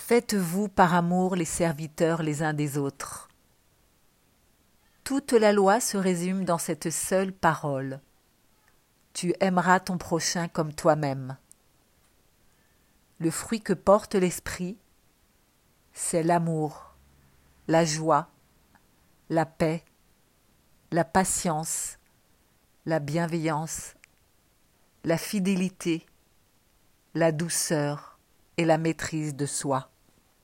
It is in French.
Faites-vous par amour les serviteurs les uns des autres. Toute la loi se résume dans cette seule parole. Tu aimeras ton prochain comme toi-même. Le fruit que porte l'esprit, c'est l'amour, la joie, la paix, la patience, la bienveillance, la fidélité, la douceur et la maîtrise de soi.